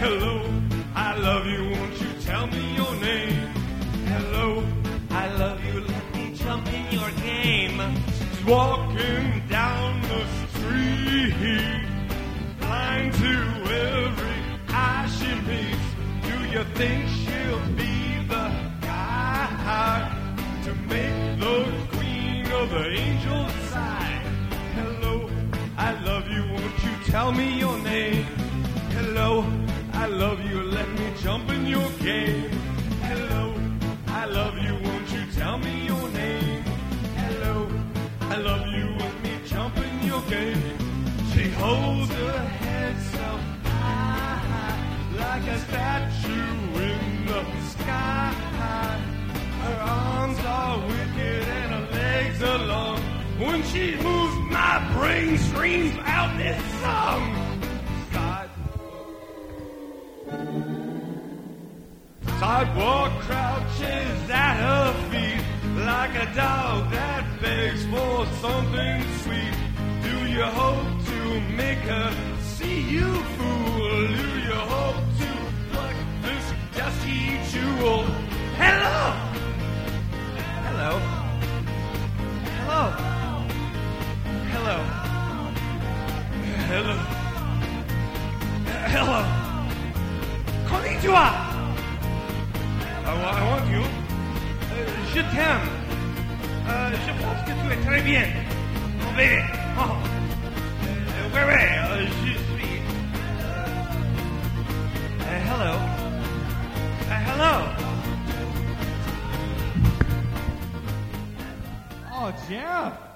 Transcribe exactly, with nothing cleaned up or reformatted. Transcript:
Hello, I love you, won't you tell me your name? Hello, I love you, let me jump in your game. She's walking down the street, blind to every eye she meets. Do you think she'll be the guy to make the queen of the angels sigh? Hello, I love you, won't you tell me your name? Hello, I love you, let me jump in your game. Hello, I love you, won't you tell me your name? Hello, I love you, let me jump in your game. She holds her head so high, like a statue in the sky. Her arms are wicked and her legs are long. When she moves, my brain screams out this song. Side- Sidewalk crouches at her feet, like a dog that begs for something sweet. Do you hope to make her see you, fool? Do you hope to pluck this dusty jewel? Hello! Hello? Hello? Hello? Hello? Hello? Konnichiwa! I, I want you. Euh, je t'aime. Euh, je pense que tu es très bien. Mon bébé. Oh. Euh, ouais, ouais, euh, je suis. Uh, hello. Uh, hello. Oh, Jeff.